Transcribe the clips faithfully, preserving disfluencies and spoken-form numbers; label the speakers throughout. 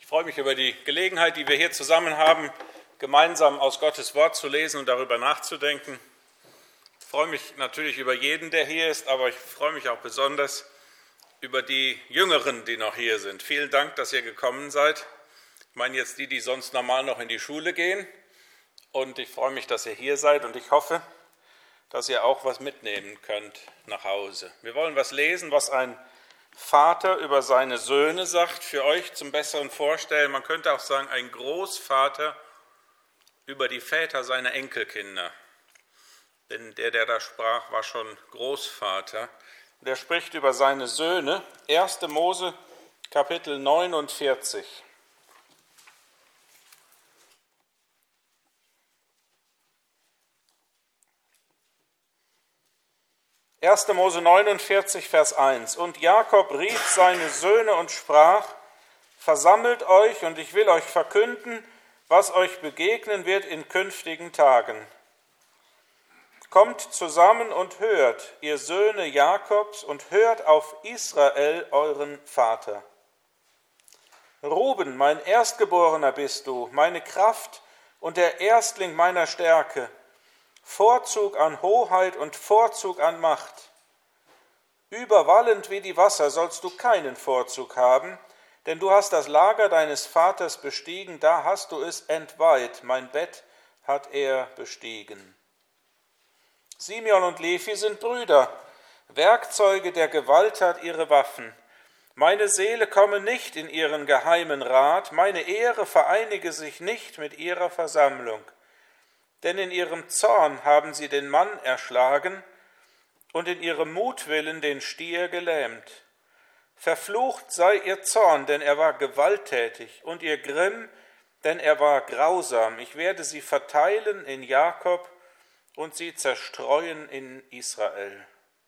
Speaker 1: freue mich über die Gelegenheit, die wir hier zusammen haben, gemeinsam aus Gottes Wort zu lesen und darüber nachzudenken. Ich freue mich natürlich über jeden, der hier ist, aber ich freue mich auch besonders über die Jüngeren, die noch hier sind. Vielen Dank, dass ihr gekommen seid. Ich meine jetzt die, die sonst normal noch in die Schule gehen. Und ich freue mich, dass ihr hier seid und ich hoffe, dass ihr auch was mitnehmen könnt nach Hause. Wir wollen was lesen, was ein Vater über seine Söhne sagt, für euch zum besseren Vorstellen. Man könnte auch sagen, ein Großvater über die Väter seiner Enkelkinder. Denn der, der da sprach, war schon Großvater. Und er spricht über seine Söhne. erster Mose, Kapitel neunundvierzig. erster Mose neunundvierzig, Vers eins. Und Jakob rief seine Söhne und sprach: Versammelt euch, und ich will euch verkünden, was euch begegnen wird in künftigen Tagen. Kommt zusammen und hört, ihr Söhne Jakobs, und hört auf Israel, euren Vater. Ruben, mein Erstgeborener bist du, meine Kraft und der Erstling meiner Stärke. Vorzug an Hoheit und Vorzug an Macht. Überwallend wie die Wasser sollst du keinen Vorzug haben, denn du hast das Lager deines Vaters bestiegen, da hast du es entweiht, mein Bett hat er bestiegen. Simeon und Levi sind Brüder, Werkzeuge der Gewalttat ihre Waffen. Meine Seele komme nicht in ihren geheimen Rat, meine Ehre vereinige sich nicht mit ihrer Versammlung. Denn in ihrem Zorn haben sie den Mann erschlagen und in ihrem Mutwillen den Stier gelähmt. Verflucht sei ihr Zorn, denn er war gewalttätig, und ihr Grimm, denn er war grausam. Ich werde sie verteilen in Jakob und sie zerstreuen in Israel.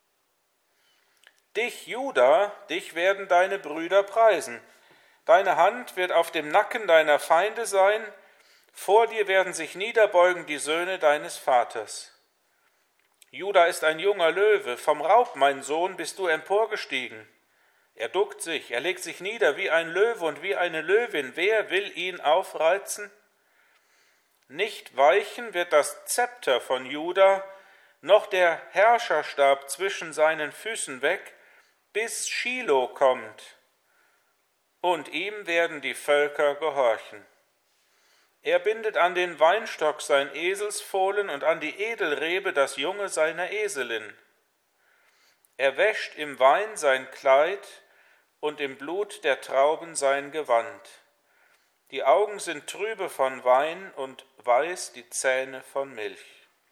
Speaker 1: Dich, Juda, dich werden deine Brüder preisen. Deine Hand wird auf dem Nacken deiner Feinde sein. Vor dir werden sich niederbeugen die Söhne deines Vaters. Juda ist ein junger Löwe, vom Raub, mein Sohn, bist du emporgestiegen. Er duckt sich, er legt sich nieder wie ein Löwe und wie eine Löwin. Wer will ihn aufreizen? Nicht weichen wird das Zepter von Juda, noch der Herrscherstab zwischen seinen Füßen weg, bis Schilo kommt, und ihm werden die Völker gehorchen. Er bindet an den Weinstock sein Eselsfohlen und an die Edelrebe das Junge seiner Eselin. Er wäscht im Wein sein Kleid und im Blut der Trauben sein Gewand. Die Augen sind trübe von Wein und weiß die Zähne von Milch.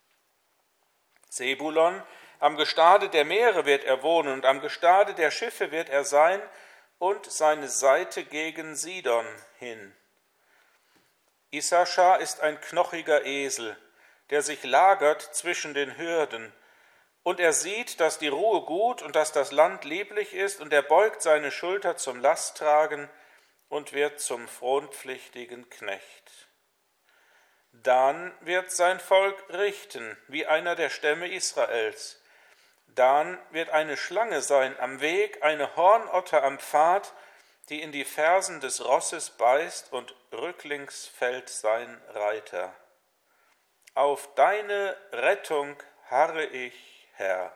Speaker 1: Sebulon, am Gestade der Meere wird er wohnen und am Gestade der Schiffe wird er sein und seine Seite gegen Sidon hin. Issachar ist ein knochiger Esel, der sich lagert zwischen den Hürden. Und er sieht, dass die Ruhe gut und dass das Land lieblich ist, und er beugt seine Schulter zum Lasttragen und wird zum fronpflichtigen Knecht. Dan wird sein Volk richten, wie einer der Stämme Israels. Dan wird eine Schlange sein am Weg, eine Hornotter am Pfad, die in die Fersen des Rosses beißt, und rücklings fällt sein Reiter. Auf deine Rettung harre ich, Herr.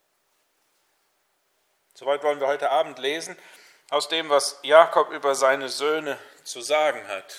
Speaker 1: Soweit wollen wir heute Abend lesen, aus dem, was Jakob über seine Söhne zu sagen hat.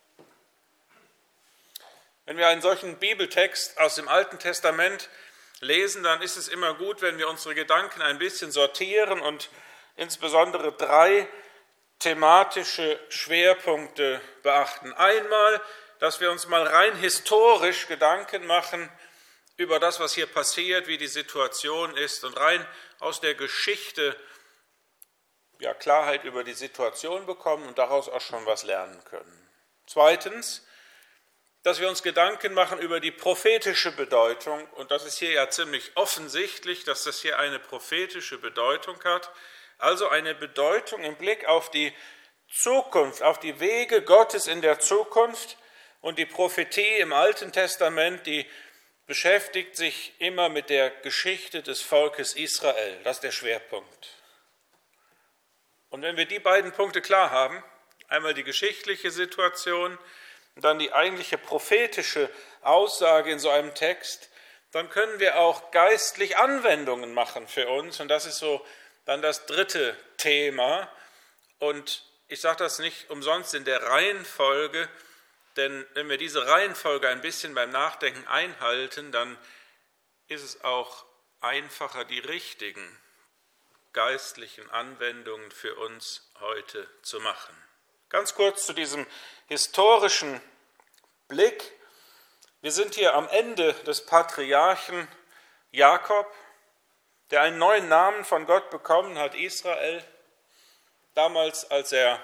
Speaker 1: Wenn wir einen solchen Bibeltext aus dem Alten Testament lesen, dann ist es immer gut, wenn wir unsere Gedanken ein bisschen sortieren und insbesondere drei thematische Schwerpunkte beachten. Einmal, dass wir uns mal rein historisch Gedanken machen über das, was hier passiert, wie die Situation ist, und rein aus der Geschichte ja, Klarheit über die Situation bekommen und daraus auch schon was lernen können. Zweitens, dass wir uns Gedanken machen über die prophetische Bedeutung, und das ist hier ja ziemlich offensichtlich, dass das hier eine prophetische Bedeutung hat, also eine Bedeutung im Blick auf die Zukunft, auf die Wege Gottes in der Zukunft. Und die Prophetie im Alten Testament, die beschäftigt sich immer mit der Geschichte des Volkes Israel. Das ist der Schwerpunkt. Und wenn wir die beiden Punkte klar haben, Einmal die geschichtliche Situation und dann die eigentliche prophetische Aussage in so einem Text. Dann können wir auch geistlich Anwendungen machen für uns. Und das ist so dann das dritte Thema. Und ich sage das nicht umsonst in der Reihenfolge, denn wenn wir diese Reihenfolge ein bisschen beim Nachdenken einhalten, dann ist es auch einfacher, die richtigen geistlichen Anwendungen für uns heute zu machen. Ganz kurz zu diesem historischen Blick. Wir sind hier am Ende des Patriarchen Jakob, der einen neuen Namen von Gott bekommen hat, Israel. Damals, als er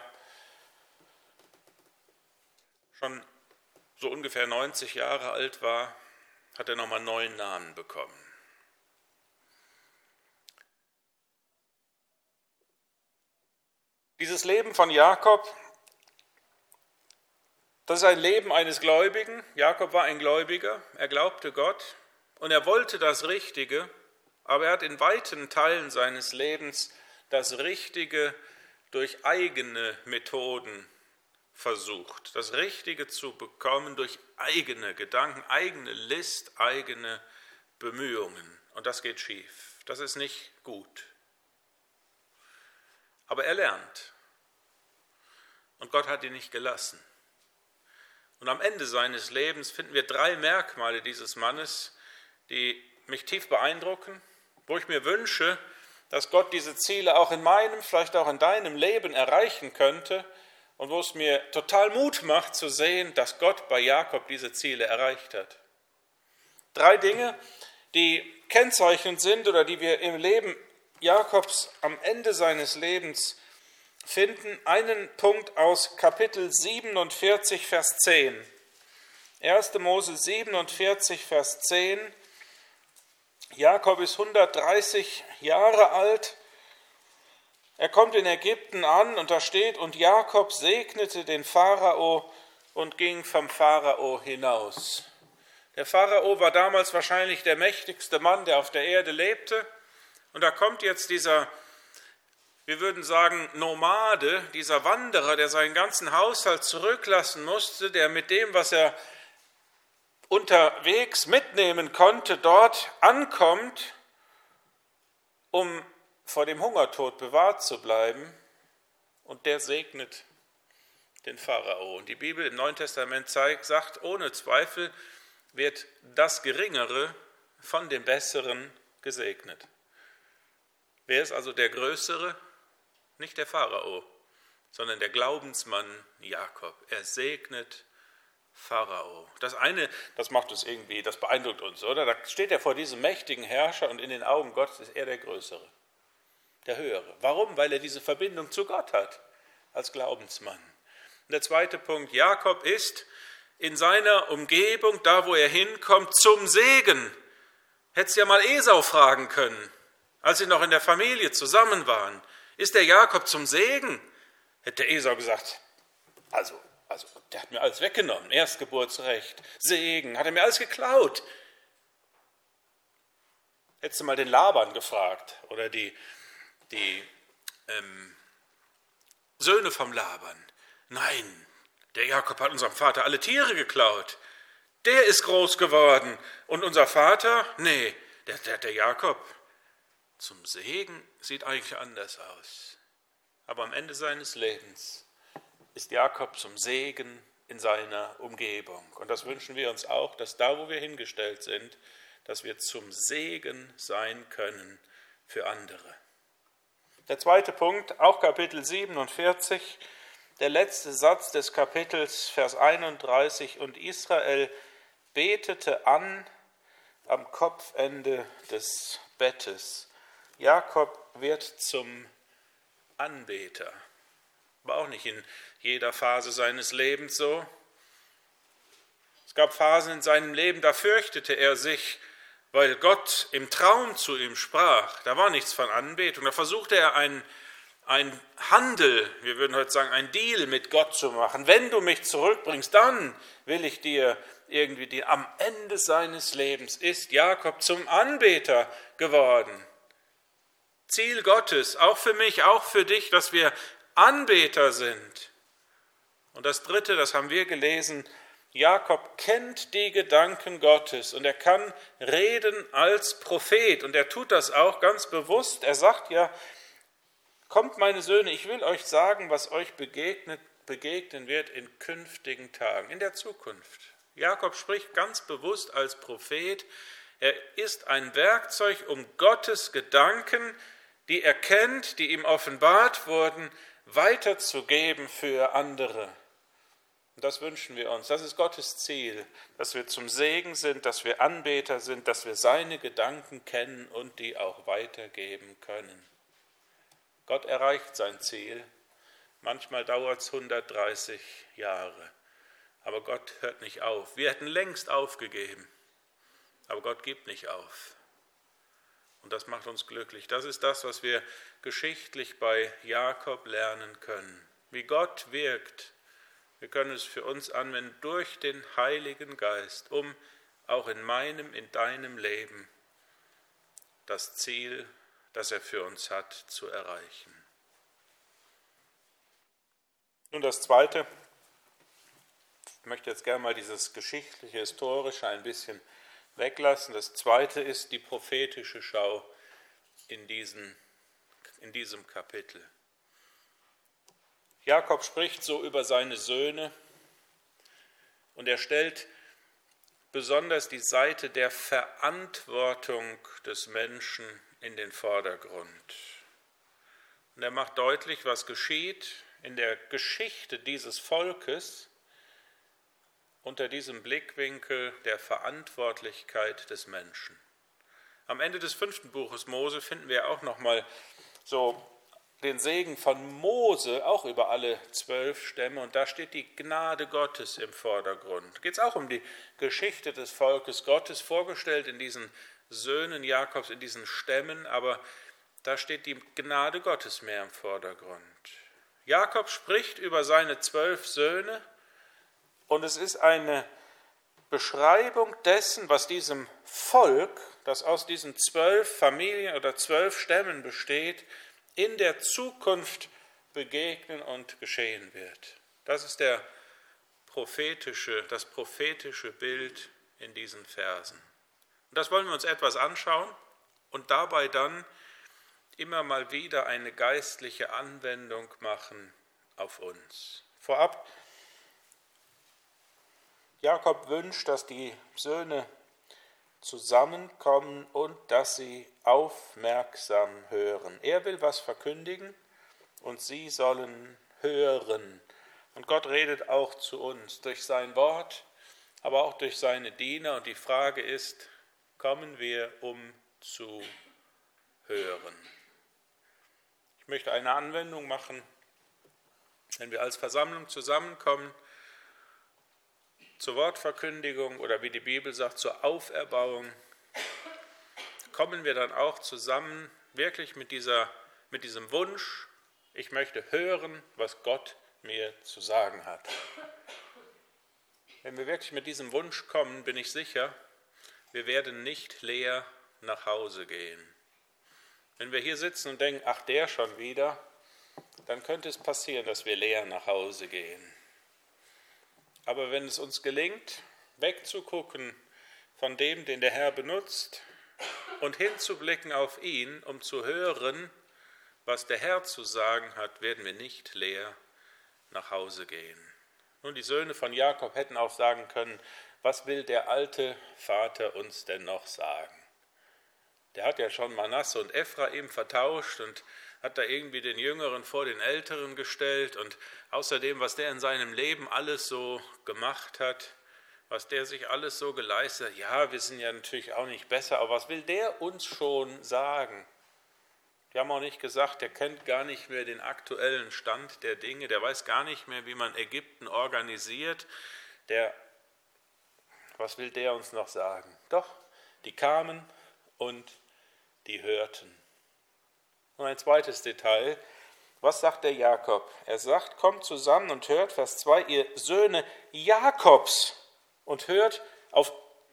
Speaker 1: schon so ungefähr neunzig Jahre alt war, hat er nochmal einen neuen Namen bekommen. Dieses Leben von Jakob, das ist ein Leben eines Gläubigen. Jakob war ein Gläubiger, er glaubte Gott und er wollte das Richtige, aber er hat in weiten Teilen seines Lebens das Richtige durch eigene Methoden versucht. Das Richtige zu bekommen durch eigene Gedanken, eigene List, eigene Bemühungen. Und das geht schief. Das ist nicht gut. Aber er lernt. Und Gott hat ihn nicht gelassen. Und am Ende seines Lebens finden wir drei Merkmale dieses Mannes, die mich tief beeindrucken, wo ich mir wünsche, dass Gott diese Ziele auch in meinem, vielleicht auch in deinem Leben erreichen könnte und wo es mir total Mut macht zu sehen, dass Gott bei Jakob diese Ziele erreicht hat. Drei Dinge, die kennzeichnend sind oder die wir im Leben Jakobs am Ende seines Lebens finden. Einen Punkt aus Kapitel siebenundvierzig, Vers zehn. erster Mose siebenundvierzig, Vers zehn. Jakob ist hundertdreißig Jahre alt. Er kommt in Ägypten an und da steht, und Jakob segnete den Pharao und ging vom Pharao hinaus. Der Pharao war damals wahrscheinlich der mächtigste Mann, der auf der Erde lebte. Und da kommt jetzt dieser, wir würden sagen, Nomade, dieser Wanderer, der seinen ganzen Haushalt zurücklassen musste, der mit dem, was er unterwegs mitnehmen konnte, dort ankommt, um vor dem Hungertod bewahrt zu bleiben. Und der segnet den Pharao. Und die Bibel im Neuen Testament zeigt, sagt, ohne Zweifel wird das Geringere von dem Besseren gesegnet. Wer ist also der Größere? Nicht der Pharao, sondern der Glaubensmann Jakob. Er segnet Pharao. Das eine, das macht uns irgendwie, das beeindruckt uns, oder? Da steht er vor diesem mächtigen Herrscher und in den Augen Gottes ist er der Größere, der Höhere. Warum? Weil er diese Verbindung zu Gott hat, als Glaubensmann. Und der zweite Punkt, Jakob ist in seiner Umgebung, da wo er hinkommt, zum Segen. Hättest ja mal Esau fragen können, als sie noch in der Familie zusammen waren. Ist der Jakob zum Segen? Hätte der Esau gesagt, also, also der hat mir alles weggenommen, Erstgeburtsrecht, Segen, hat er mir alles geklaut. Hättest du mal den Laban gefragt oder die, die ähm, Söhne vom Laban. Nein, der Jakob hat unserem Vater alle Tiere geklaut. Der ist groß geworden. Und unser Vater? Nee, der, der, der Jakob zum Segen sieht eigentlich anders aus. Aber am Ende seines Lebens ist Jakob zum Segen in seiner Umgebung. Und das wünschen wir uns auch, dass da, wo wir hingestellt sind, dass wir zum Segen sein können für andere. Der zweite Punkt, auch Kapitel siebenundvierzig, der letzte Satz des Kapitels, Vers einunddreißig, und Israel betete an am Kopfende des Bettes. Jakob wird zum Anbeter. War auch nicht in jeder Phase seines Lebens so. Es gab Phasen in seinem Leben, da fürchtete er sich, weil Gott im Traum zu ihm sprach. Da war nichts von Anbetung. Da versuchte er einen, einen Handel, wir würden heute sagen, einen Deal mit Gott zu machen. Wenn du mich zurückbringst, dann will ich dir irgendwie die. Am Ende seines Lebens ist Jakob zum Anbeter geworden. Ziel Gottes, auch für mich, auch für dich, dass wir Anbeter sind. Und das Dritte, das haben wir gelesen, Jakob kennt die Gedanken Gottes und er kann reden als Prophet. Und er tut das auch ganz bewusst. Er sagt ja, kommt meine Söhne, ich will euch sagen, was euch begegnet, begegnen wird in künftigen Tagen, in der Zukunft. Jakob spricht ganz bewusst als Prophet. Er ist ein Werkzeug, um Gottes Gedanken, die er kennt, die ihm offenbart wurden, weiterzugeben für andere. Und das wünschen wir uns. Das ist Gottes Ziel, dass wir zum Segen sind, dass wir Anbeter sind, dass wir seine Gedanken kennen und die auch weitergeben können. Gott erreicht sein Ziel. Manchmal dauert es hundertdreißig Jahre. Aber Gott hört nicht auf. Wir hätten längst aufgegeben. Aber Gott gibt nicht auf. Und das macht uns glücklich. Das ist das, was wir geschichtlich bei Jakob lernen können. Wie Gott wirkt. Wir können es für uns anwenden durch den Heiligen Geist, um auch in meinem, in deinem Leben das Ziel, das er für uns hat, zu erreichen. Nun das Zweite, ich möchte jetzt gerne mal dieses geschichtliche, historische ein bisschen weglassen. Das Zweite ist die prophetische Schau in, diesen, in diesem Kapitel. Jakob spricht so über seine Söhne und er stellt besonders die Seite der Verantwortung des Menschen in den Vordergrund. Und er macht deutlich, was geschieht in der Geschichte dieses Volkes unter diesem Blickwinkel der Verantwortlichkeit des Menschen. Am Ende des fünften Buches Mose finden wir auch nochmal so den Segen von Mose, auch über alle zwölf Stämme, und da steht die Gnade Gottes im Vordergrund. Geht es auch um die Geschichte des Volkes Gottes, vorgestellt in diesen Söhnen Jakobs, in diesen Stämmen, aber da steht die Gnade Gottes mehr im Vordergrund. Jakob spricht über seine zwölf Söhne und es ist eine Beschreibung dessen, was diesem Volk, das aus diesen zwölf Familien oder zwölf Stämmen besteht, in der Zukunft begegnen und geschehen wird. Das ist der prophetische, das prophetische Bild in diesen Versen. Und das wollen wir uns etwas anschauen und dabei dann immer mal wieder eine geistliche Anwendung machen auf uns. Vorab, Jakob wünscht, dass die Söhne zusammenkommen und dass sie aufmerksam hören. Er will was verkündigen und sie sollen hören. Und Gott redet auch zu uns durch sein Wort, aber auch durch seine Diener. Und die Frage ist, kommen wir, um zu hören? Ich möchte eine Anwendung machen, wenn wir als Versammlung zusammenkommen, zur Wortverkündigung oder wie die Bibel sagt, zur Auferbauung, kommen wir dann auch zusammen wirklich mit, dieser, mit diesem Wunsch, ich möchte hören, was Gott mir zu sagen hat. Wenn wir wirklich mit diesem Wunsch kommen, bin ich sicher, wir werden nicht leer nach Hause gehen. Wenn wir hier sitzen und denken, ach der schon wieder, dann könnte es passieren, dass wir leer nach Hause gehen. Aber wenn es uns gelingt, wegzugucken von dem, den der Herr benutzt, und hinzublicken auf ihn, um zu hören, was der Herr zu sagen hat, werden wir nicht leer nach Hause gehen. Nun, die Söhne von Jakob hätten auch sagen können, was will der alte Vater uns denn noch sagen? Der hat ja schon Manasse und Ephraim vertauscht und hat da irgendwie den Jüngeren vor den Älteren gestellt und außerdem, was der in seinem Leben alles so gemacht hat, was der sich alles so geleistet hat, ja, wir sind ja natürlich auch nicht besser, aber was will der uns schon sagen? Die haben auch nicht gesagt, der kennt gar nicht mehr den aktuellen Stand der Dinge, der weiß gar nicht mehr, wie man Ägypten organisiert, der, was will der uns noch sagen? Doch, die kamen und die hörten. Und ein zweites Detail, was sagt der Jakob? Er sagt, kommt zusammen und hört, Vers zwei, ihr Söhne Jakobs, und hört auf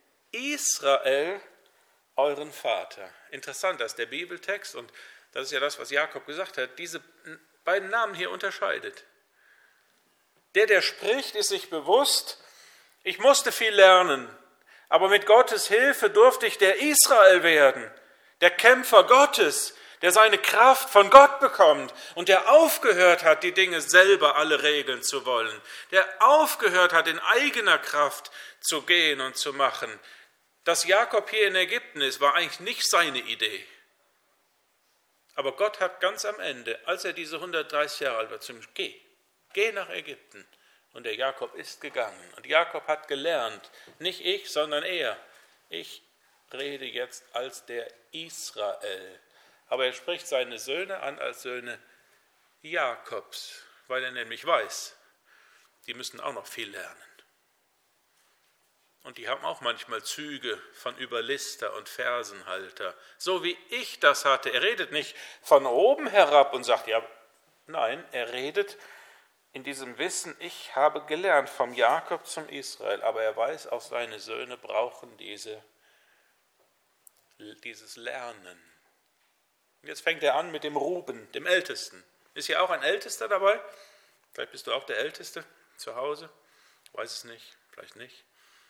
Speaker 1: Israel, euren Vater. Interessant, dass der Bibeltext, und das ist ja das, was Jakob gesagt hat, diese beiden Namen hier unterscheidet. Der, der spricht, ist sich bewusst, ich musste viel lernen, aber mit Gottes Hilfe durfte ich der Israel werden, der Kämpfer Gottes, der seine Kraft von Gott bekommt und der aufgehört hat, die Dinge selber alle regeln zu wollen, der aufgehört hat, in eigener Kraft zu gehen und zu machen. Dass Jakob hier in Ägypten ist, war eigentlich nicht seine Idee. Aber Gott hat ganz am Ende, als er diese hundertdreißig Jahre alt war, zu ihm gesagt, geh, geh nach Ägypten. Und der Jakob ist gegangen. Und Jakob hat gelernt, nicht ich, sondern er. Ich rede jetzt als der Israel. Aber er spricht seine Söhne an als Söhne Jakobs, weil er nämlich weiß, die müssen auch noch viel lernen. Und die haben auch manchmal Züge von Überlister und Fersenhalter, so wie ich das hatte. Er redet nicht von oben herab und sagt, ja, nein, er redet in diesem Wissen, ich habe gelernt vom Jakob zum Israel, aber er weiß, auch seine Söhne brauchen diese, dieses Lernen. Und jetzt fängt er an mit dem Ruben, dem Ältesten. Ist hier auch ein Ältester dabei? Vielleicht bist du auch der Älteste zu Hause, weiß es nicht, vielleicht nicht.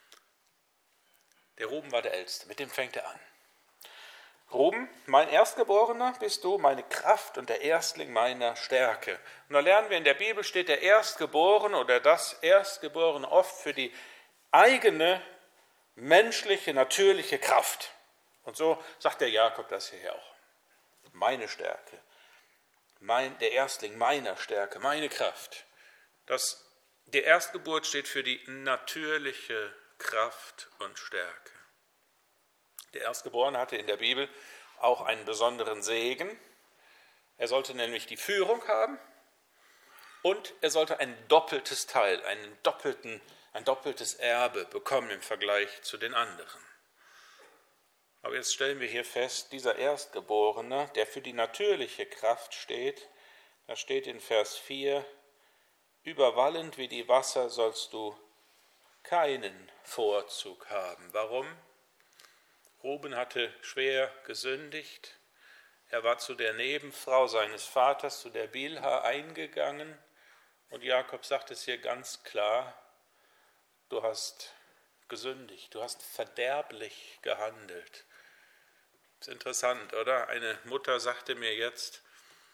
Speaker 1: Der Ruben war der Älteste, mit dem fängt er an. Ruben, mein Erstgeborener bist du, meine Kraft und der Erstling meiner Stärke. Und da lernen wir, in der Bibel steht der Erstgeborene oder das Erstgeborene oft für die eigene menschliche, natürliche Kraft. Und so sagt der Jakob das hier auch. Meine Stärke, mein, der Erstling meiner Stärke, meine Kraft. Das, die Erstgeburt steht für die natürliche Kraft und Stärke. Der Erstgeborene hatte in der Bibel auch einen besonderen Segen. Er sollte nämlich die Führung haben und er sollte ein doppeltes Teil, einen doppelten, ein doppeltes Erbe bekommen im Vergleich zu den anderen. Aber jetzt stellen wir hier fest, dieser Erstgeborene, der für die natürliche Kraft steht, da steht in Vers vier, überwallend wie die Wasser sollst du keinen Vorzug haben. Warum? Ruben hatte schwer gesündigt. Er war zu der Nebenfrau seines Vaters, zu der Bilha, eingegangen. Und Jakob sagt es hier ganz klar, du hast gesündigt, du hast verderblich gehandelt. Das ist interessant, oder? Eine Mutter sagte mir jetzt,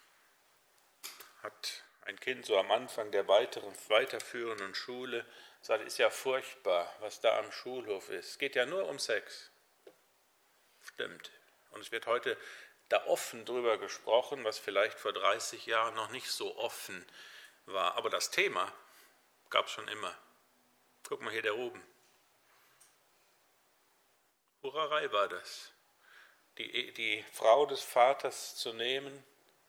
Speaker 1: hat ein Kind so am Anfang der weiteren, weiterführenden Schule, sagt, ist ja furchtbar, was da am Schulhof ist. Es geht ja nur um Sex. Stimmt. Und es wird heute da offen drüber gesprochen, was vielleicht vor dreißig Jahren noch nicht so offen war. Aber das Thema gab es schon immer. Guck mal hier, der Ruben. Hurerei war das. Die, die Frau des Vaters zu nehmen.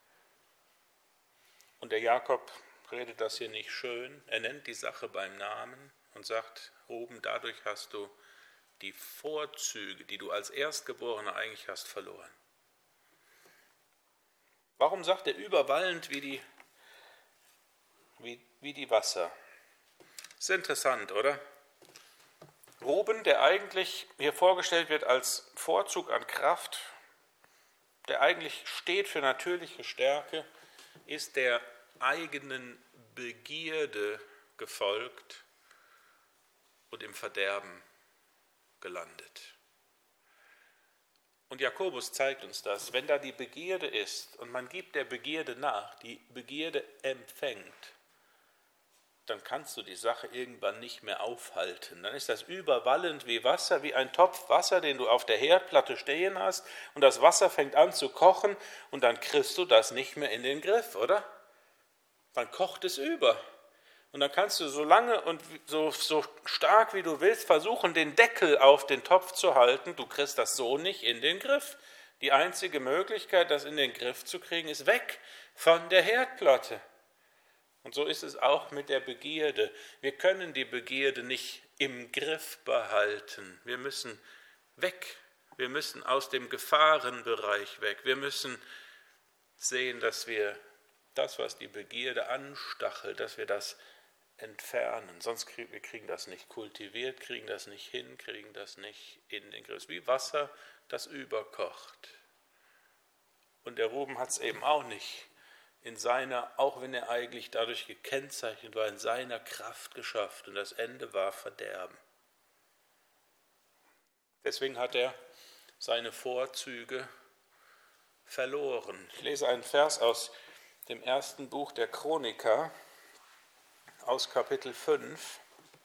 Speaker 1: Und der Jakob redet das hier nicht schön. Er nennt die Sache beim Namen und sagt, Ruben, dadurch hast du die Vorzüge, die du als Erstgeborener eigentlich hast, verloren. Warum sagt er überwallend wie die, wie, wie die Wasser? Das ist interessant, oder? Ruben, der eigentlich hier vorgestellt wird als Vorzug an Kraft, der eigentlich steht für natürliche Stärke, ist der eigenen Begierde gefolgt und im Verderben gelandet. Und Jakobus zeigt uns das, wenn da die Begierde ist und man gibt der Begierde nach, die Begierde empfängt, dann kannst du die Sache irgendwann nicht mehr aufhalten. Dann ist das überwallend wie Wasser, wie ein Topf Wasser, den du auf der Herdplatte stehen hast und das Wasser fängt an zu kochen und dann kriegst du das nicht mehr in den Griff, oder? Dann kocht es über. Und dann kannst du so lange und so, so stark wie du willst versuchen, den Deckel auf den Topf zu halten. Du kriegst das so nicht in den Griff. Die einzige Möglichkeit, das in den Griff zu kriegen, ist weg von der Herdplatte. Und so ist es auch mit der Begierde. Wir können die Begierde nicht im Griff behalten. Wir müssen weg. Wir müssen aus dem Gefahrenbereich weg. Wir müssen sehen, dass wir das, was die Begierde anstachelt, dass wir das entfernen. Sonst kriegen wir kriegen das nicht kultiviert, kriegen das nicht hin, kriegen das nicht in den Griff. Wie Wasser, das überkocht. Und der Ruben hat es eben auch nicht in seiner, auch wenn er eigentlich dadurch gekennzeichnet war, in seiner Kraft geschafft und das Ende war Verderben. Deswegen hat er seine Vorzüge verloren. Ich lese einen Vers aus dem ersten Buch der Chroniker, aus Kapitel fünf.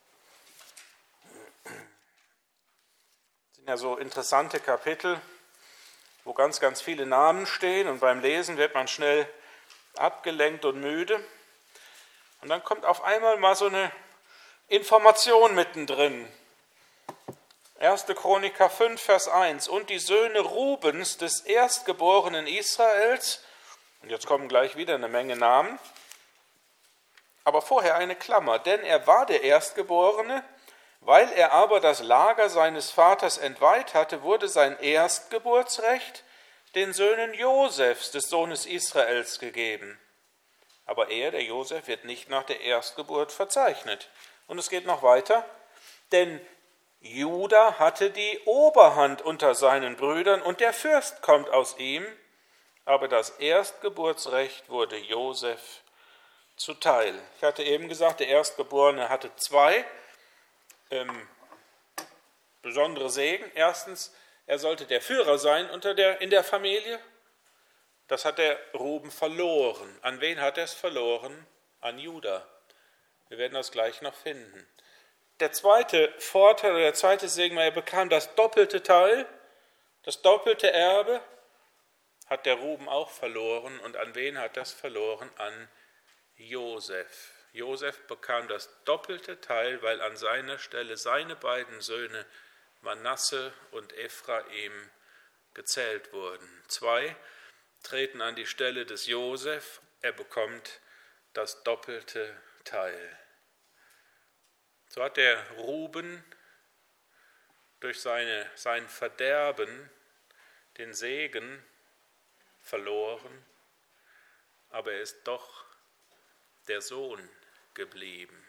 Speaker 1: Das sind ja so interessante Kapitel, wo ganz, ganz viele Namen stehen und beim Lesen wird man schnell abgelenkt und müde. Und dann kommt auf einmal mal so eine Information mittendrin. erste Chroniker fünf, Vers eins. Und die Söhne Rubens, des Erstgeborenen Israels, und jetzt kommen gleich wieder eine Menge Namen, aber vorher eine Klammer, denn er war der Erstgeborene, weil er aber das Lager seines Vaters entweiht hatte, wurde sein Erstgeburtsrecht den Söhnen Josefs, des Sohnes Israels, gegeben. Aber er, der Josef, wird nicht nach der Erstgeburt verzeichnet. Und es geht noch weiter, denn Juda hatte die Oberhand unter seinen Brüdern und der Fürst kommt aus ihm, aber das Erstgeburtsrecht wurde Josef zuteil. Ich hatte eben gesagt, der Erstgeborene hatte zwei ähm, besondere Segen. Erstens, er sollte der Führer sein unter der, in der Familie. Das hat der Ruben verloren. An wen hat er es verloren? An Juda. Wir werden das gleich noch finden. Der zweite Vorteil oder der zweite Segen war, er bekam das doppelte Teil, das doppelte Erbe, hat der Ruben auch verloren. Und an wen hat das verloren? An Josef. Josef bekam das doppelte Teil, weil an seiner Stelle seine beiden Söhne Manasse und Ephraim gezählt wurden. Zwei treten an die Stelle des Josef, er bekommt das doppelte Teil. So hat der Ruben durch seine, sein Verderben den Segen verloren, aber er ist doch der Sohn geblieben.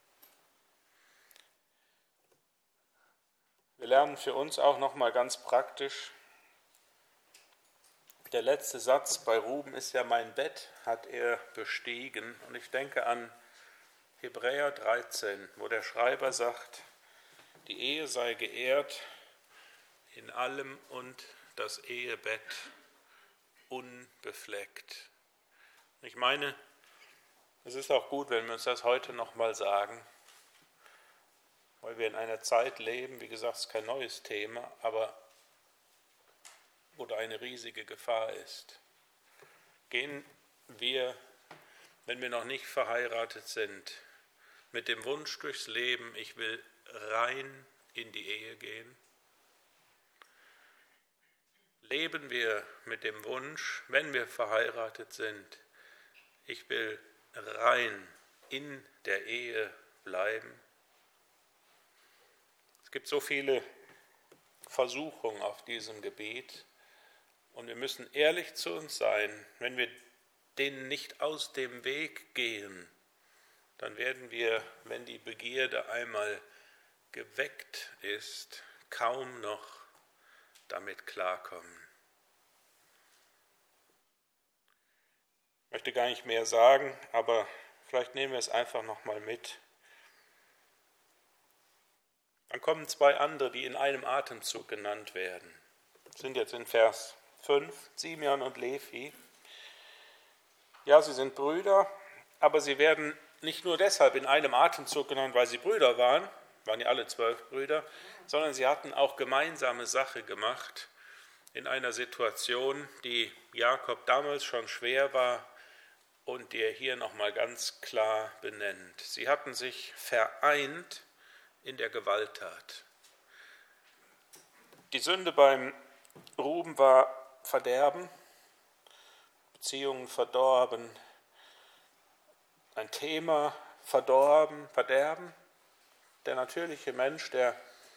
Speaker 1: Wir lernen für uns auch noch mal ganz praktisch, der letzte Satz bei Ruben ist ja, mein Bett hat er bestiegen. Und ich denke an Hebräer dreizehn, wo der Schreiber sagt, die Ehe sei geehrt in allem und das Ehebett unbefleckt. Ich meine, es ist auch gut, wenn wir uns das heute noch mal sagen, weil wir in einer Zeit leben, wie gesagt, es ist kein neues Thema, aber wo da eine riesige Gefahr ist. Gehen wir, wenn wir noch nicht verheiratet sind, mit dem Wunsch durchs Leben, ich will rein in die Ehe gehen? Leben wir mit dem Wunsch, wenn wir verheiratet sind, ich will rein in der Ehe bleiben? Es gibt so viele Versuchungen auf diesem Gebiet und wir müssen ehrlich zu uns sein. Wenn wir denen nicht aus dem Weg gehen, dann werden wir, wenn die Begierde einmal geweckt ist, kaum noch damit klarkommen. Ich möchte gar nicht mehr sagen, aber vielleicht nehmen wir es einfach nochmal mit. Dann kommen zwei andere, die in einem Atemzug genannt werden. Das sind jetzt in Vers fünf, Simeon und Levi. Ja, sie sind Brüder, aber sie werden nicht nur deshalb in einem Atemzug genannt, weil sie Brüder waren, waren ja alle zwölf Brüder, sondern sie hatten auch gemeinsame Sache gemacht in einer Situation, die Jakob damals schon schwer war und die er hier nochmal ganz klar benennt. Sie hatten sich vereint in der Gewalttat. Die Sünde beim Ruben war Verderben, Beziehungen verdorben, ein Thema verdorben, Verderben. Der natürliche Mensch, der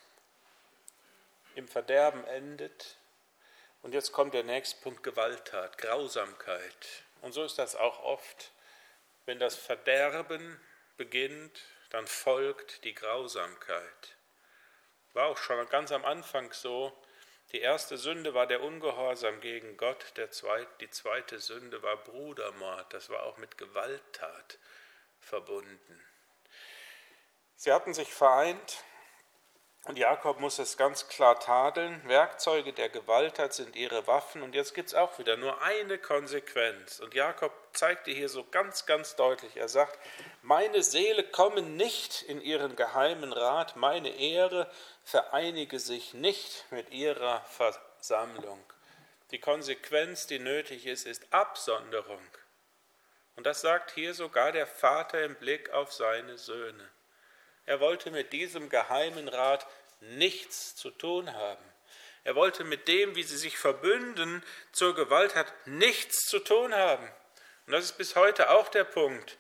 Speaker 1: im Verderben endet. Und jetzt kommt der nächste Punkt, Gewalttat, Grausamkeit. Und so ist das auch oft. Wenn das Verderben beginnt, dann folgt die Grausamkeit. War auch schon ganz am Anfang so, Die erste Sünde war der Ungehorsam gegen Gott, der zweit, die zweite Sünde war Brudermord, das war auch mit Gewalttat verbunden. Sie hatten sich vereint und Jakob muss es ganz klar tadeln. Werkzeuge der Gewalttat sind ihre Waffen und jetzt gibt es auch wieder nur eine Konsequenz. Und Jakob zeigt dir hier so ganz, ganz deutlich, er sagt, meine Seele komme nicht in ihren geheimen Rat, meine Ehre vereinige sich nicht mit ihrer Versammlung. Die Konsequenz, die nötig ist, ist Absonderung. Und das sagt hier sogar der Vater im Blick auf seine Söhne. Er wollte mit diesem geheimen Rat nichts zu tun haben. Er wollte mit dem, wie sie sich verbünden zur Gewalttat, nichts zu tun haben. Und das ist bis heute auch der Punkt.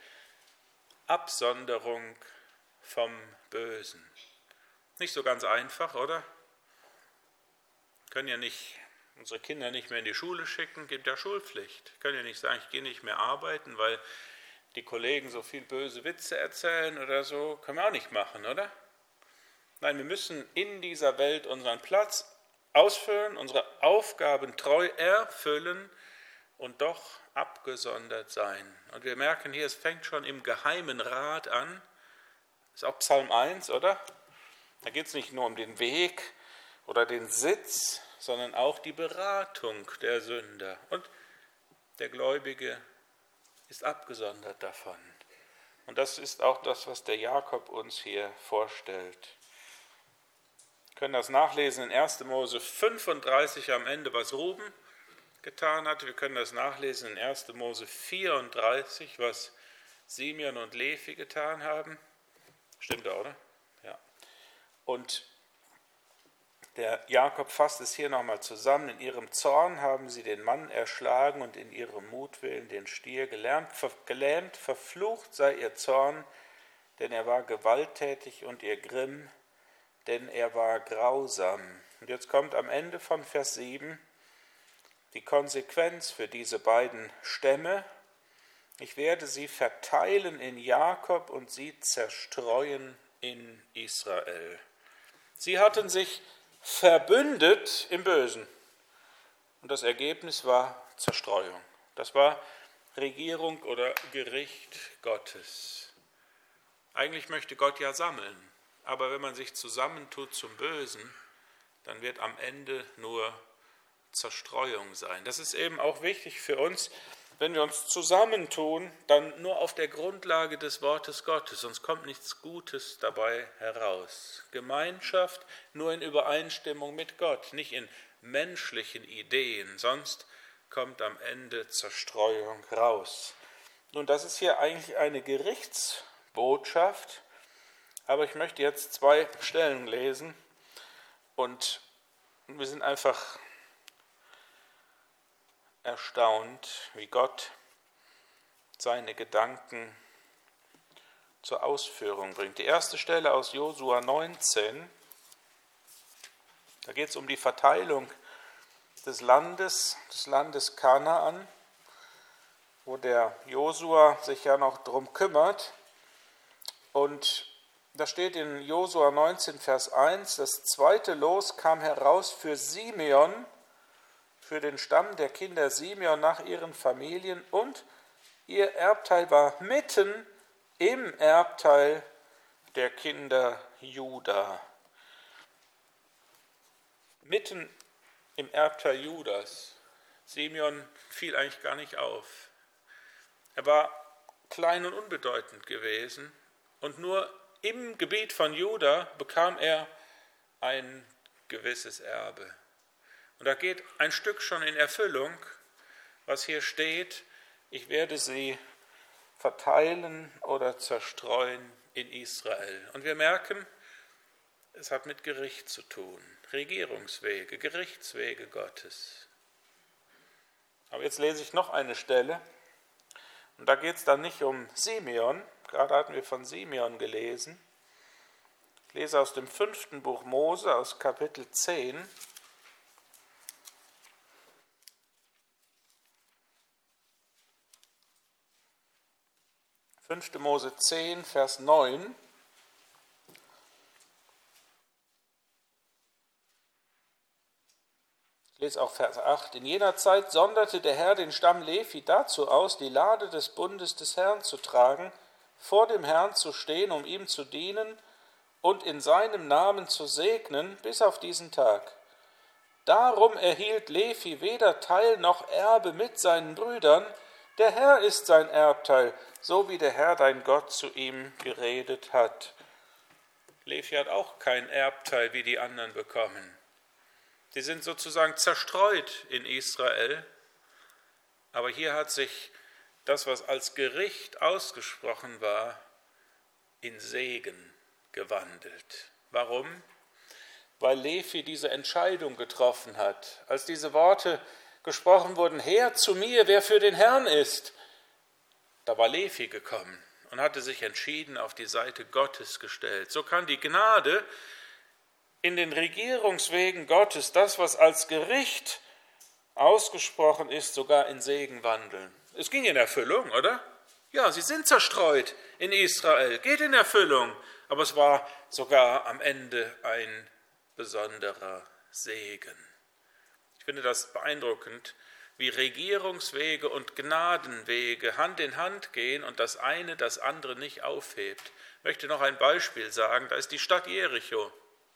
Speaker 1: Absonderung vom Bösen. Nicht so ganz einfach, oder? Wir können ja nicht unsere Kinder nicht mehr in die Schule schicken, gibt ja Schulpflicht. Wir können ja nicht sagen, ich gehe nicht mehr arbeiten, weil die Kollegen so viel böse Witze erzählen oder so, können wir auch nicht machen, oder? Nein, wir müssen in dieser Welt unseren Platz ausfüllen, unsere Aufgaben treu erfüllen und doch abgesondert sein. Und wir merken hier, es fängt schon im geheimen Rat an. Das ist auch Psalm eins, oder? Da geht es nicht nur um den Weg oder den Sitz, sondern auch die Beratung der Sünder. Und der Gläubige ist abgesondert davon. Und das ist auch das, was der Jakob uns hier vorstellt. Wir können das nachlesen in erster Mose fünfunddreißig am Ende, was Ruben getan hat. Wir können das nachlesen in erster Mose vierunddreißig, was Simeon und Levi getan haben. Stimmt da, oder? Ja. Und der Jakob fasst es hier nochmal zusammen. In ihrem Zorn haben sie den Mann erschlagen und in ihrem Mutwillen den Stier gelähmt. Gelähmt, verflucht sei ihr Zorn, denn er war gewalttätig und ihr Grimm, denn er war grausam. Und jetzt kommt am Ende von Vers sieben die Konsequenz für diese beiden Stämme. Ich werde sie verteilen in Jakob und sie zerstreuen in Israel. Sie hatten sich verbündet im Bösen. Und das Ergebnis war Zerstreuung. Das war Regierung oder Gericht Gottes. Eigentlich möchte Gott ja sammeln, aber wenn man sich zusammentut zum Bösen, dann wird am Ende nur Zerstreuung sein. Das ist eben auch wichtig für uns, wenn wir uns zusammentun, dann nur auf der Grundlage des Wortes Gottes, sonst kommt nichts Gutes dabei heraus. Gemeinschaft nur in Übereinstimmung mit Gott, nicht in menschlichen Ideen, sonst kommt am Ende Zerstreuung raus. Nun, das ist hier eigentlich eine Gerichtsbotschaft, aber ich möchte jetzt zwei Stellen lesen und wir sind einfach erstaunt, wie Gott seine Gedanken zur Ausführung bringt. Die erste Stelle aus Josua neunzehn, da geht es um die Verteilung des Landes, des Landes Kanaan, wo der Josua sich ja noch drum kümmert. Und da steht in Josua neunzehn, Vers eins, das zweite Los kam heraus für Simeon, für den Stamm der Kinder Simeon nach ihren Familien, und ihr Erbteil war mitten im Erbteil der Kinder Juda. Mitten im Erbteil Judas. Simeon fiel eigentlich gar nicht auf. Er war klein und unbedeutend gewesen und nur im Gebiet von Juda bekam er ein gewisses Erbe. Und da geht ein Stück schon in Erfüllung, was hier steht, ich werde sie verteilen oder zerstreuen in Israel. Und wir merken, es hat mit Gericht zu tun, Regierungswege, Gerichtswege Gottes. Aber jetzt lese ich noch eine Stelle, und da geht es dann nicht um Simeon, gerade hatten wir von Simeon gelesen. Ich lese aus dem fünften Buch Mose, aus Kapitel zehn, fünfte Mose zehn, Vers neun. bis auf Vers acht. In jener Zeit sonderte der Herr den Stamm Levi dazu aus, die Lade des Bundes des Herrn zu tragen, vor dem Herrn zu stehen, um ihm zu dienen und in seinem Namen zu segnen, bis auf diesen Tag. Darum erhielt Levi weder Teil noch Erbe mit seinen Brüdern, der Herr ist sein Erbteil, so wie der Herr dein Gott zu ihm geredet hat. Levi hat auch kein Erbteil wie die anderen bekommen. Sie sind sozusagen zerstreut in Israel, aber hier hat sich das, was als Gericht ausgesprochen war, in Segen gewandelt. Warum? Weil Levi diese Entscheidung getroffen hat. Als diese Worte gesprochen wurden, her zu mir, wer für den Herrn ist, da war Levi gekommen und hatte sich entschieden, auf die Seite Gottes gestellt. So kann die Gnade in den Regierungswegen Gottes, das, was als Gericht ausgesprochen ist, sogar in Segen wandeln. Es ging in Erfüllung, oder? Ja, sie sind zerstreut in Israel, geht in Erfüllung, aber es war sogar am Ende ein besonderer Segen. Ich finde das beeindruckend, wie Regierungswege und Gnadenwege Hand in Hand gehen und das eine das andere nicht aufhebt. Ich möchte noch ein Beispiel sagen, da ist die Stadt Jericho.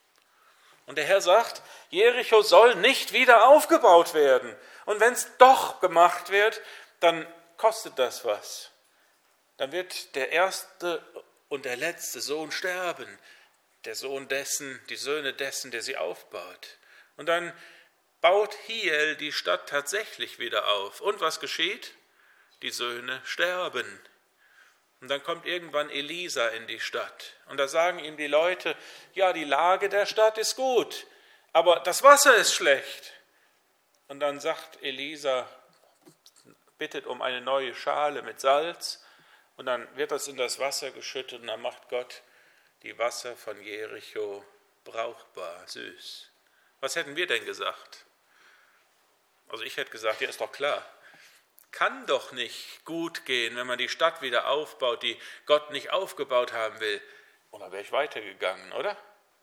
Speaker 1: Und der Herr sagt, Jericho soll nicht wieder aufgebaut werden. Und wenn es doch gemacht wird, dann kostet das was. Dann wird der erste und der letzte Sohn sterben. Der Sohn dessen, die Söhne dessen, der sie aufbaut. Und dann baut Hiel die Stadt tatsächlich wieder auf. Und was geschieht? Die Söhne sterben. Und dann kommt irgendwann Elisa in die Stadt. Und da sagen ihm die Leute, ja, die Lage der Stadt ist gut, aber das Wasser ist schlecht. Und dann sagt Elisa, bittet um eine neue Schale mit Salz. Und dann wird das in das Wasser geschüttet und dann macht Gott die Wasser von Jericho brauchbar, süß. Was hätten wir denn gesagt? Also ich hätte gesagt, ja, ist doch klar. Kann doch nicht gut gehen, wenn man die Stadt wieder aufbaut, die Gott nicht aufgebaut haben will. Und da wäre ich weitergegangen, oder?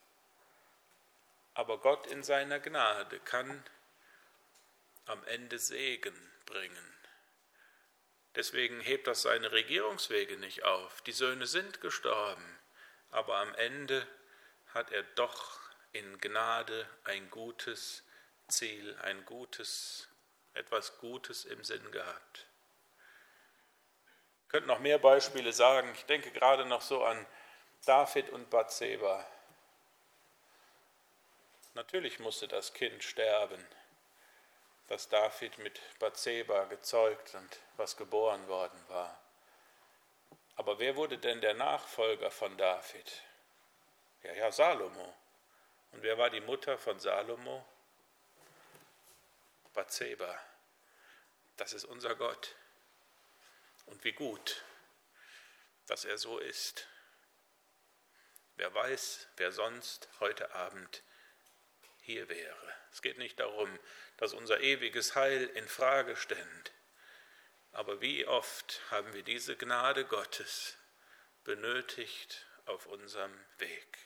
Speaker 1: Aber Gott in seiner Gnade kann am Ende Segen bringen. Deswegen hebt das seine Regierungswege nicht auf. Die Söhne sind gestorben, aber am Ende hat er doch in Gnade ein gutes Ziel, ein gutes etwas Gutes im Sinn gehabt. Ich könnte noch mehr Beispiele sagen. Ich denke gerade noch so an David und Bathseba. Natürlich musste das Kind sterben, das David mit Bathseba gezeugt und was geboren worden war. Aber wer wurde denn der Nachfolger von David? Ja, ja, Salomo. Und wer war die Mutter von Salomo? Bathseba. Das ist unser Gott. Und wie gut, dass er so ist. Wer weiß, wer sonst heute Abend hier wäre. Es geht nicht darum, dass unser ewiges Heil in Frage stände. Aber wie oft haben wir diese Gnade Gottes benötigt auf unserem Weg.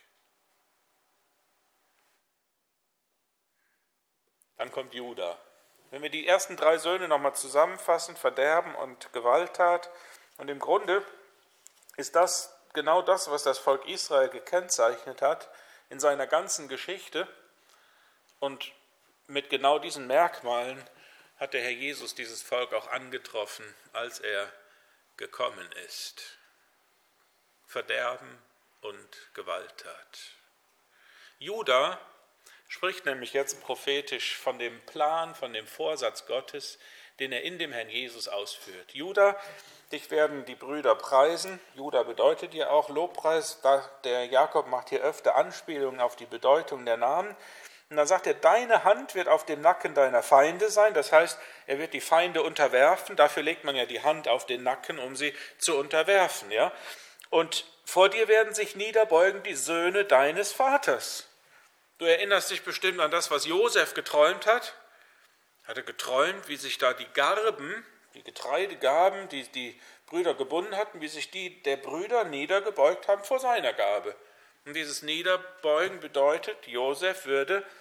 Speaker 1: Dann kommt Juda. Wenn wir die ersten drei Söhne nochmal zusammenfassen, Verderben und Gewalttat, und im Grunde ist das genau das, was das Volk Israel gekennzeichnet hat in seiner ganzen Geschichte, und mit genau diesen Merkmalen hat der Herr Jesus dieses Volk auch angetroffen, als er gekommen ist. Verderben und Gewalttat. Juda spricht nämlich jetzt prophetisch von dem Plan, von dem Vorsatz Gottes, den er in dem Herrn Jesus ausführt. Juda, dich werden die Brüder preisen. Juda bedeutet ja auch Lobpreis. Der Jakob macht hier öfter Anspielungen auf die Bedeutung der Namen. Und dann sagt er, deine Hand wird auf dem Nacken deiner Feinde sein. Das heißt, er wird die Feinde unterwerfen. Dafür legt man ja die Hand auf den Nacken, um sie zu unterwerfen. Ja? Und vor dir werden sich niederbeugen die Söhne deines Vaters. Du erinnerst dich bestimmt an das, was Josef geträumt hat. Er hatte geträumt, wie sich da die Garben, die Getreidegaben, die die Brüder gebunden hatten, wie sich die der Brüder niedergebeugt haben vor seiner Gabe. Und dieses Niederbeugen bedeutet, Josef würde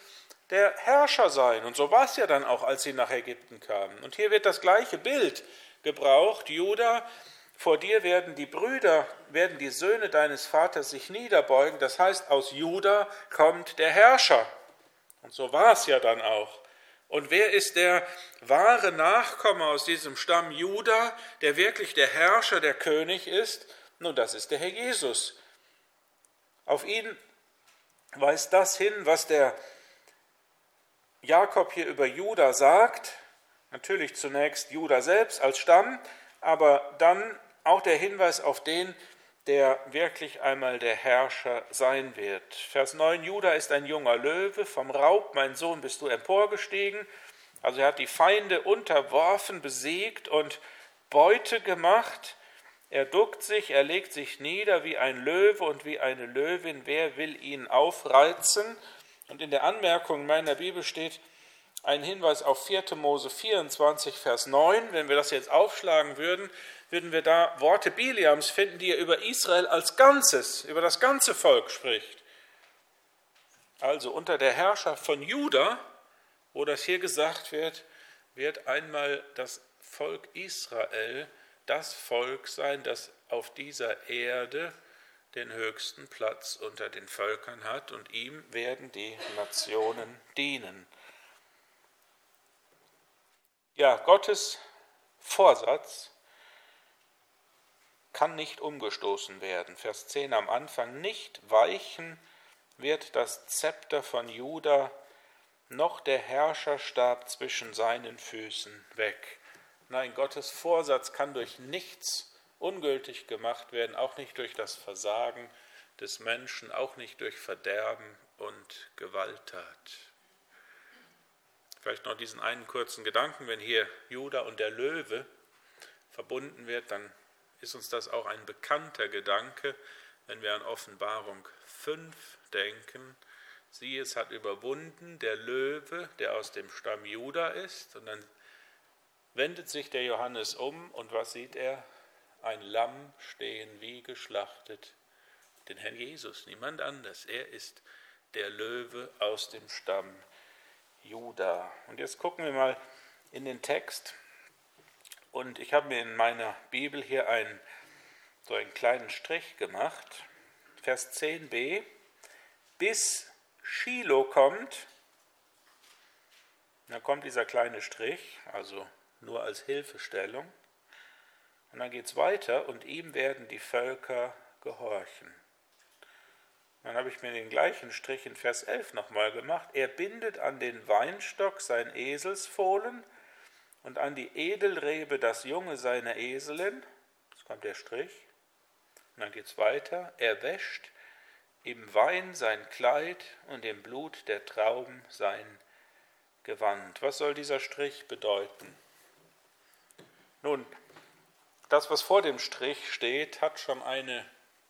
Speaker 1: der Herrscher sein. Und so war es ja dann auch, als sie nach Ägypten kamen. Und hier wird das gleiche Bild gebraucht. Juda, vor dir werden die Brüder, werden die Söhne deines Vaters sich niederbeugen. Das heißt, aus Juda kommt der Herrscher. Und so war es ja dann auch. Und wer ist der wahre Nachkomme aus diesem Stamm Juda, der wirklich der Herrscher, der König ist? Nun, das ist der Herr Jesus. Auf ihn weist das hin, was der Jakob hier über Juda sagt. Natürlich zunächst Juda selbst als Stamm, aber dann auch der Hinweis auf den, der wirklich einmal der Herrscher sein wird. Vers neun, Juda ist ein junger Löwe, vom Raub, mein Sohn, bist du emporgestiegen. Also er hat die Feinde unterworfen, besiegt und Beute gemacht. Er duckt sich, er legt sich nieder wie ein Löwe und wie eine Löwin. Wer will ihn aufreizen? Und in der Anmerkung meiner Bibel steht ein Hinweis auf vierte Mose vierundzwanzig, Vers neun. Wenn wir das jetzt aufschlagen würden, würden wir da Worte Biliams finden, die er über Israel als Ganzes, über das ganze Volk spricht. Also unter der Herrschaft von Juda, wo das hier gesagt wird, wird einmal das Volk Israel das Volk sein, das auf dieser Erde den höchsten Platz unter den Völkern hat, und ihm werden die Nationen dienen. Ja, Gottes Vorsatz kann nicht umgestoßen werden. Vers zehn am Anfang, nicht weichen wird das Zepter von Juda, noch der Herrscherstab zwischen seinen Füßen weg. Nein, Gottes Vorsatz kann durch nichts ungültig gemacht werden, auch nicht durch das Versagen des Menschen, auch nicht durch Verderben und Gewalttat. Vielleicht noch diesen einen kurzen Gedanken, wenn hier Juda und der Löwe verbunden wird, dann ist uns das auch ein bekannter Gedanke, wenn wir an Offenbarung fünf denken. Siehe, es hat überwunden der Löwe, der aus dem Stamm Juda ist. Und dann wendet sich der Johannes um und was sieht er? Ein Lamm stehen wie geschlachtet. Den Herrn Jesus, niemand anders. Er ist der Löwe aus dem Stamm Juda. Und jetzt gucken wir mal in den Text. Und ich habe mir in meiner Bibel hier einen, so einen kleinen Strich gemacht. Vers zehn b. Bis Schilo kommt, dann kommt dieser kleine Strich, also nur als Hilfestellung. Und dann geht es weiter, und ihm werden die Völker gehorchen. Dann habe ich mir den gleichen Strich in Vers elf nochmal gemacht. Er bindet an den Weinstock sein Eselsfohlen und an die Edelrebe das Junge seiner Eselin. Jetzt kommt der Strich. Und dann geht es weiter. Er wäscht im Wein sein Kleid und im Blut der Trauben sein Gewand. Was soll dieser Strich bedeuten? Nun, das, was vor dem Strich steht, hat schon eine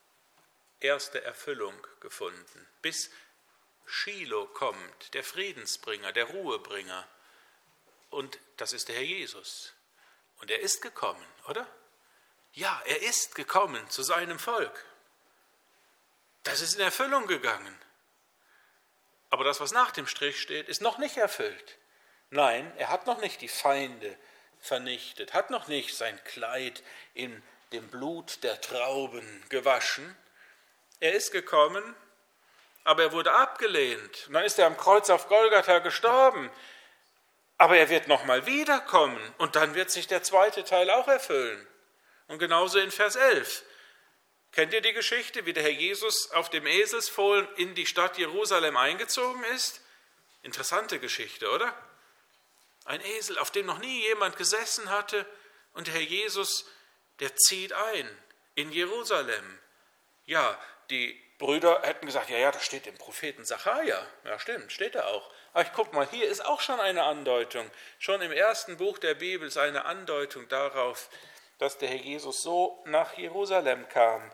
Speaker 1: erste Erfüllung gefunden. Bis Schilo kommt, der Friedensbringer, der Ruhebringer. Und das ist der Herr Jesus. Und er ist gekommen, oder? Ja, er ist gekommen zu seinem Volk. Das ist in Erfüllung gegangen. Aber das, was nach dem Strich steht, ist noch nicht erfüllt. Nein, er hat noch nicht die Feinde vernichtet, hat noch nicht sein Kleid in dem Blut der Trauben gewaschen. Er ist gekommen, aber er wurde abgelehnt. Und dann ist er am Kreuz auf Golgatha gestorben. Aber er wird nochmal wiederkommen und dann wird sich der zweite Teil auch erfüllen. Und genauso in Vers elf. Kennt ihr die Geschichte, wie der Herr Jesus auf dem Eselsfohlen in die Stadt Jerusalem eingezogen ist? Interessante Geschichte, oder? Ein Esel, auf dem noch nie jemand gesessen hatte, und der Herr Jesus, der zieht ein in Jerusalem. Ja, die Brüder hätten gesagt, ja, ja, das steht im Propheten Sacharja. Ja, stimmt, steht da auch. Aber ich guck mal, hier ist auch schon eine Andeutung. Schon im ersten Buch der Bibel ist eine Andeutung darauf, dass der Herr Jesus so nach Jerusalem kam.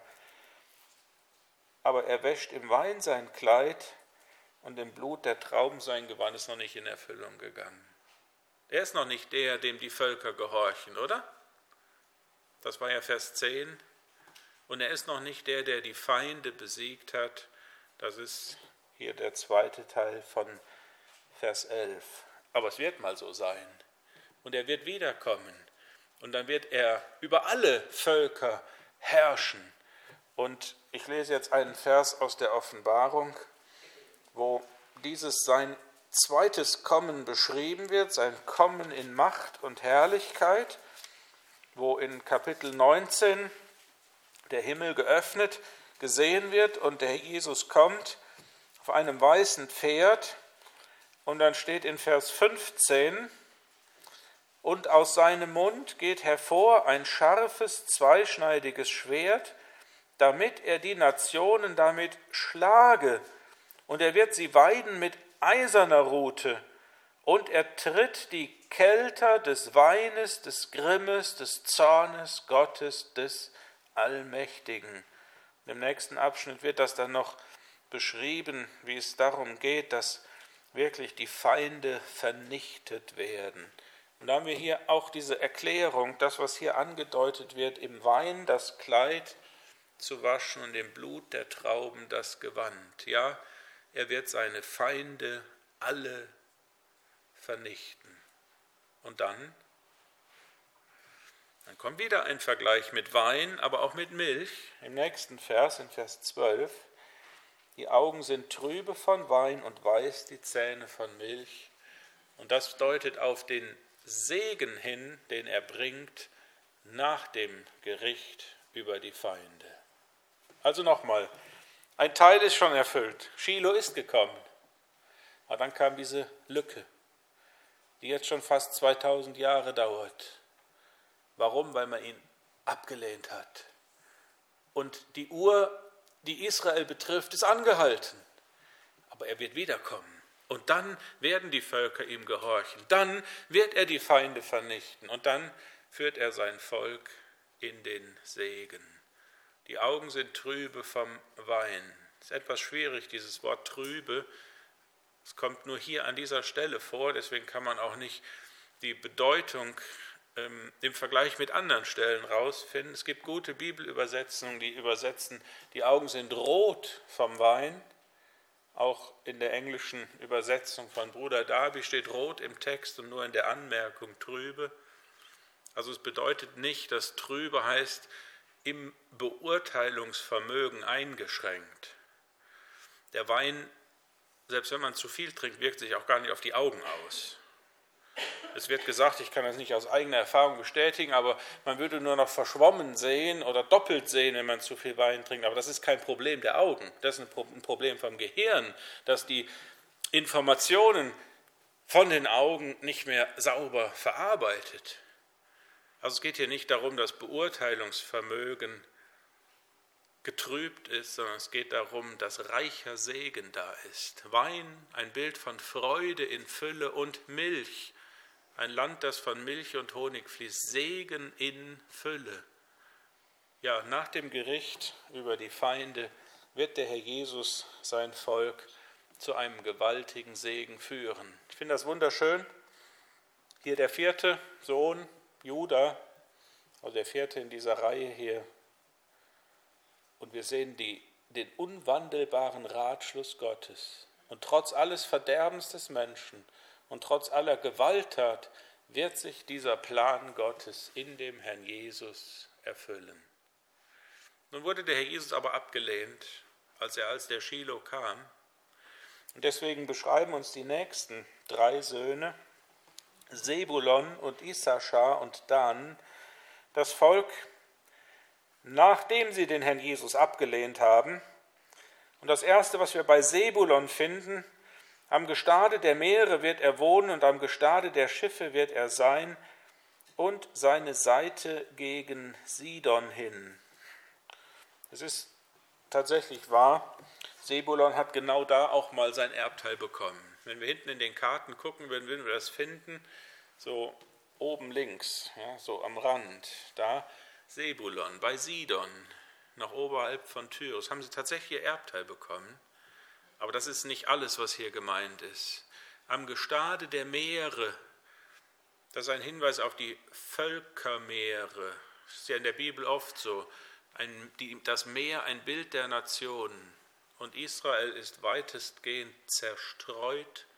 Speaker 1: Aber er wäscht im Wein sein Kleid und im Blut der Trauben sein Gewand, ist noch nicht in Erfüllung gegangen. Er ist noch nicht der, dem die Völker gehorchen, oder? Das war ja Vers zehn. Und er ist noch nicht der, der die Feinde besiegt hat. Das ist hier der zweite Teil von Vers elf. Aber es wird mal so sein. Und er wird wiederkommen. Und dann wird er über alle Völker herrschen. Und ich lese jetzt einen Vers aus der Offenbarung, wo dieses sein zweites Kommen beschrieben wird, sein Kommen in Macht und Herrlichkeit, wo in Kapitel neunzehn der Himmel geöffnet gesehen wird und der Jesus kommt auf einem weißen Pferd. Und dann steht in Vers fünfzehn, und aus seinem Mund geht hervor ein scharfes, zweischneidiges Schwert, damit er die Nationen damit schlage. Und er wird sie weiden mit eiserner Rute. Und er tritt die Kelter des Weines, des Grimmes, des Zornes Gottes, des Allmächtigen. Und im nächsten Abschnitt wird das dann noch beschrieben, wie es darum geht, dass wirklich die Feinde vernichtet werden. Und da haben wir hier auch diese Erklärung, das, was hier angedeutet wird, im Wein das Kleid zu waschen und im Blut der Trauben das Gewand. Ja, er wird seine Feinde alle vernichten. Und dann? Dann kommt wieder ein Vergleich mit Wein, aber auch mit Milch. Im nächsten Vers, in Vers zwölf. Die Augen sind trübe von Wein und weiß die Zähne von Milch. Und das deutet auf den Segen hin, den er bringt nach dem Gericht über die Feinde. Also nochmal, ein Teil ist schon erfüllt. Shiloh ist gekommen. Aber dann kam diese Lücke, die jetzt schon fast zweitausend Jahre dauert. Warum? Weil man ihn abgelehnt hat. Und die Uhr, die Israel betrifft, ist angehalten. Aber er wird wiederkommen. Und dann werden die Völker ihm gehorchen. Dann wird er die Feinde vernichten. Und dann führt er sein Volk in den Segen. Die Augen sind trübe vom Wein. Es ist etwas schwierig, dieses Wort trübe. Es kommt nur hier an dieser Stelle vor. Deswegen kann man auch nicht die Bedeutung ähm, im Vergleich mit anderen Stellen rausfinden. Es gibt gute Bibelübersetzungen, die übersetzen, die Augen sind rot vom Wein. Auch in der englischen Übersetzung von Bruder Darby steht rot im Text und nur in der Anmerkung trübe. Also es bedeutet nicht, dass trübe heißt im Beurteilungsvermögen eingeschränkt. Der Wein, selbst wenn man zu viel trinkt, wirkt sich auch gar nicht auf die Augen aus. Es wird gesagt, ich kann das nicht aus eigener Erfahrung bestätigen, aber man würde nur noch verschwommen sehen oder doppelt sehen, wenn man zu viel Wein trinkt. Aber das ist kein Problem der Augen, das ist ein Problem vom Gehirn, dass die Informationen von den Augen nicht mehr sauber verarbeitet. Also es geht hier nicht darum, dass Beurteilungsvermögen getrübt ist, sondern es geht darum, dass reicher Segen da ist. Wein, ein Bild von Freude in Fülle, und Milch, ein Land, das von Milch und Honig fließt, Segen in Fülle. Ja, nach dem Gericht über die Feinde wird der Herr Jesus sein Volk zu einem gewaltigen Segen führen. Ich finde das wunderschön. Hier der vierte Sohn, Juda, also der vierte in dieser Reihe hier. Und wir sehen die, den unwandelbaren Ratschluss Gottes. Und trotz alles Verderbens des Menschen und trotz aller Gewalttat wird sich dieser Plan Gottes in dem Herrn Jesus erfüllen. Nun wurde der Herr Jesus aber abgelehnt, als er als der Shiloh kam. Und deswegen beschreiben uns die nächsten drei Söhne, Sebulon und Issachar und Dan, das Volk, nachdem sie den Herrn Jesus abgelehnt haben. Und das Erste, was wir bei Sebulon finden, am Gestade der Meere wird er wohnen und am Gestade der Schiffe wird er sein und seine Seite gegen Sidon hin. Es ist tatsächlich wahr, Sebulon hat genau da auch mal sein Erbteil bekommen. Wenn wir hinten in den Karten gucken, würden wir das finden, so oben links, ja, so am Rand, da Sebulon, bei Sidon, noch oberhalb von Tyrus, haben sie tatsächlich ihr Erbteil bekommen. Aber das ist nicht alles, was hier gemeint ist. Am Gestade der Meere, das ist ein Hinweis auf die Völkermeere. Das ist ja in der Bibel oft so. Ein, die, das Meer ein Bild der Nationen. Und Israel ist weitestgehend zerstreut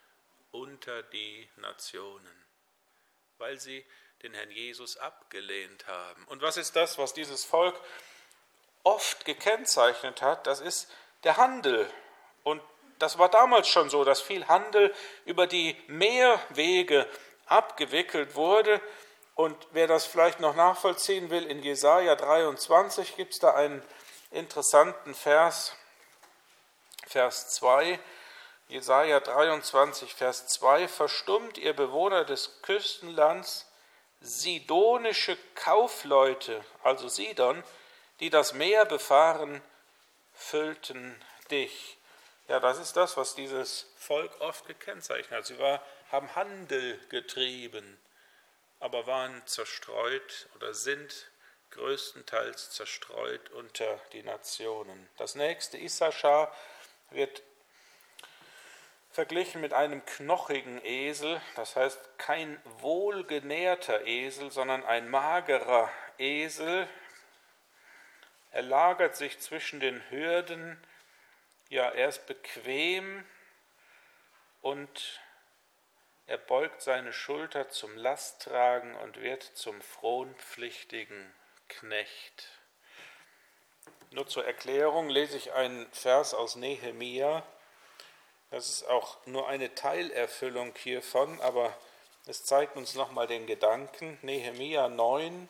Speaker 1: unter die Nationen, weil sie den Herrn Jesus abgelehnt haben. Und was ist das, was dieses Volk oft gekennzeichnet hat? Das ist der Handel. Und das war damals schon so, dass viel Handel über die Meerwege abgewickelt wurde. Und wer das vielleicht noch nachvollziehen will, in Jesaja dreiundzwanzig gibt es da einen interessanten Vers, Vers zwei. Jesaja dreiundzwanzig, Vers zwei. Verstummt, ihr Bewohner des Küstenlands, sidonische Kaufleute, also Sidon, die das Meer befahren, füllten dich. Ja, das ist das, was dieses Volk oft gekennzeichnet hat. Sie war, haben Handel getrieben, aber waren zerstreut oder sind größtenteils zerstreut unter die Nationen. Das nächste, Issachar, wird verglichen mit einem knochigen Esel, das heißt kein wohlgenährter Esel, sondern ein magerer Esel. Er lagert sich zwischen den Hürden, ja, er ist bequem und er beugt seine Schulter zum Lasttragen und wird zum fronpflichtigen Knecht. Nur zur Erklärung lese ich einen Vers aus Nehemia. Das ist auch nur eine Teilerfüllung hiervon, aber es zeigt uns nochmal den Gedanken. Nehemia neun,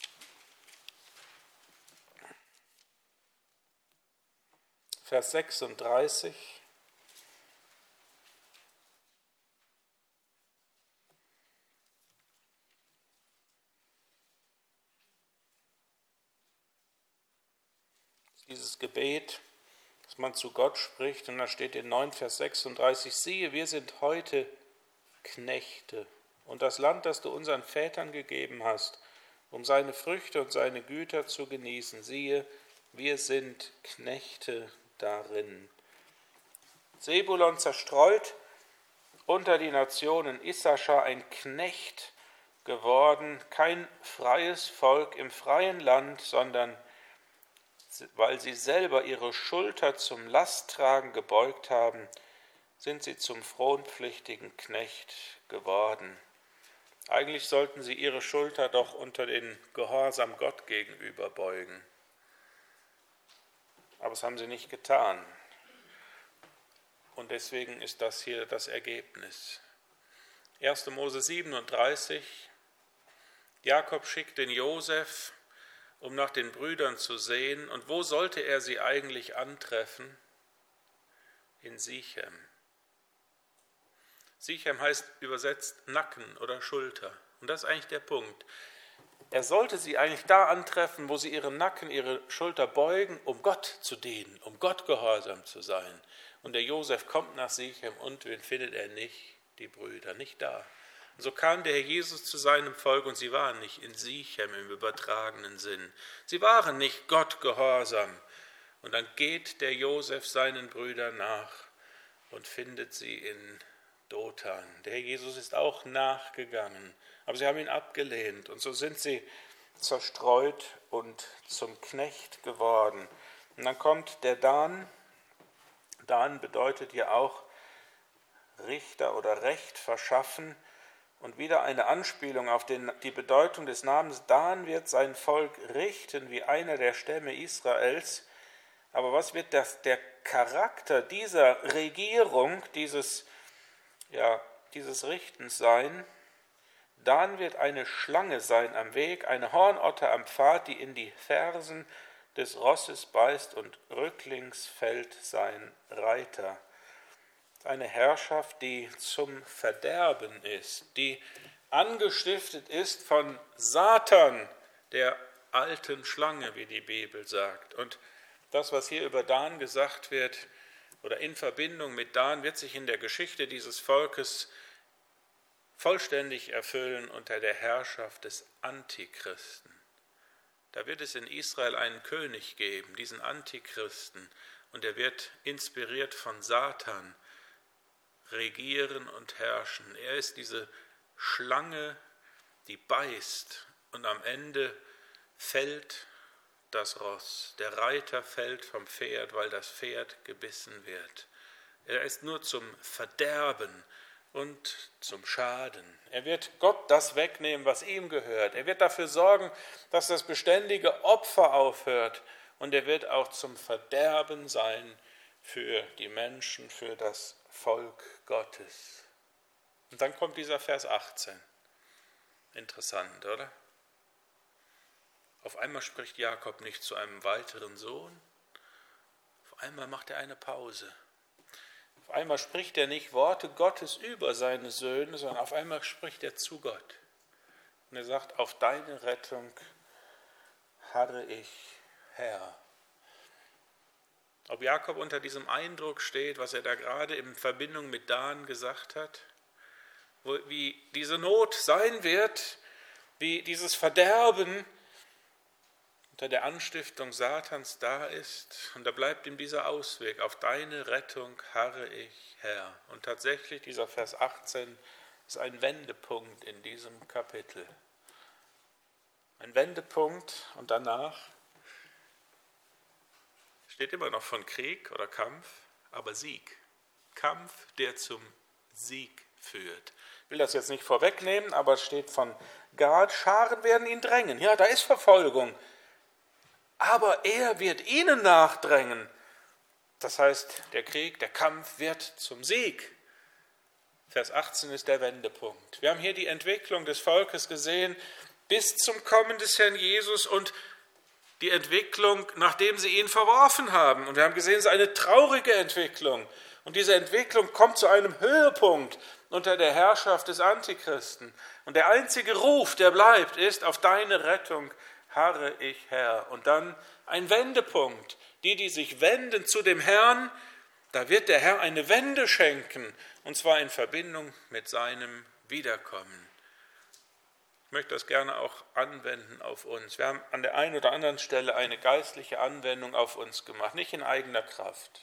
Speaker 1: Vers sechsunddreißig. Dieses Gebet, dass man zu Gott spricht, und da steht in neun, Vers sechsunddreißig, siehe, wir sind heute Knechte, und das Land, das du unseren Vätern gegeben hast, um seine Früchte und seine Güter zu genießen, siehe, wir sind Knechte darin. Sebulon zerstreut unter die Nationen, Issachar ein Knecht geworden, kein freies Volk im freien Land, sondern weil sie selber ihre Schulter zum Lasttragen gebeugt haben, sind sie zum fronpflichtigen Knecht geworden. Eigentlich sollten sie ihre Schulter doch unter den Gehorsam Gott gegenüber beugen. Aber das haben sie nicht getan. Und deswegen ist das hier das Ergebnis. erster Mose siebenunddreißig. Jakob schickt den Josef, um nach den Brüdern zu sehen. Und wo sollte er sie eigentlich antreffen? In Sichem. Sichem heißt übersetzt Nacken oder Schulter. Und das ist eigentlich der Punkt. Er sollte sie eigentlich da antreffen, wo sie ihren Nacken, ihre Schulter beugen, um Gott zu dienen, um Gott gehorsam zu sein. Und der Josef kommt nach Sichem und wen findet er nicht? Die Brüder, nicht da. Und so kam der Herr Jesus zu seinem Volk und sie waren nicht in Sichem im übertragenen Sinn. Sie waren nicht Gott gehorsam. Und dann geht der Josef seinen Brüdern nach und findet sie in Dothan. Der Herr Jesus ist auch nachgegangen, aber sie haben ihn abgelehnt. Und so sind sie zerstreut und zum Knecht geworden. Und dann kommt der Dan. Dan bedeutet ja auch Richter oder Recht verschaffen. Und wieder eine Anspielung auf den, die Bedeutung des Namens. Dan wird sein Volk richten wie einer der Stämme Israels. Aber was wird das, der Charakter dieser Regierung, dieses, ja, dieses Richtens sein? Dan wird eine Schlange sein am Weg, eine Hornotter am Pfad, die in die Fersen des Rosses beißt, und rücklings fällt sein Reiter. Eine Herrschaft, die zum Verderben ist, die angestiftet ist von Satan, der alten Schlange, wie die Bibel sagt. Und das, was hier über Dan gesagt wird, oder in Verbindung mit Dan, wird sich in der Geschichte dieses Volkes vollständig erfüllen unter der Herrschaft des Antichristen. Da wird es in Israel einen König geben, diesen Antichristen, und er wird inspiriert von Satan regieren und herrschen. Er ist diese Schlange, die beißt, und am Ende fällt das Ross. Der Reiter fällt vom Pferd, weil das Pferd gebissen wird. Er ist nur zum Verderben und zum Schaden. Er wird Gott das wegnehmen, was ihm gehört. Er wird dafür sorgen, dass das beständige Opfer aufhört. Und er wird auch zum Verderben sein für die Menschen, für das Volk Gottes. Und dann kommt dieser Vers achtzehn. Interessant, oder? Auf einmal spricht Jakob nicht zu einem weiteren Sohn. Auf einmal macht er eine Pause. Auf einmal spricht er nicht Worte Gottes über seine Söhne, sondern auf einmal spricht er zu Gott. Und er sagt, auf deine Rettung harre ich, Herr. Ob Jakob unter diesem Eindruck steht, was er da gerade in Verbindung mit Dan gesagt hat, wo, wie diese Not sein wird, wie dieses Verderben unter der Anstiftung Satans da ist, und da bleibt ihm dieser Ausweg, auf deine Rettung harre ich, Herr. Und tatsächlich, dieser Vers achtzehn ist ein Wendepunkt in diesem Kapitel. Ein Wendepunkt, und danach steht immer noch von Krieg oder Kampf, aber Sieg. Kampf, der zum Sieg führt. Ich will das jetzt nicht vorwegnehmen, aber es steht von Gad, Scharen werden ihn drängen. Ja, da ist Verfolgung. Aber er wird ihnen nachdrängen. Das heißt, der Krieg, der Kampf wird zum Sieg. Vers achtzehn ist der Wendepunkt. Wir haben hier die Entwicklung des Volkes gesehen bis zum Kommen des Herrn Jesus und die Entwicklung, nachdem sie ihn verworfen haben. Und wir haben gesehen, es ist eine traurige Entwicklung. Und diese Entwicklung kommt zu einem Höhepunkt unter der Herrschaft des Antichristen. Und der einzige Ruf, der bleibt, ist, auf deine Rettung harre ich, Herr. Und dann ein Wendepunkt. Die, die sich wenden zu dem Herrn, da wird der Herr eine Wende schenken, und zwar in Verbindung mit seinem Wiederkommen. Ich möchte das gerne auch anwenden auf uns. Wir haben an der einen oder anderen Stelle eine geistliche Anwendung auf uns gemacht, nicht in eigener Kraft.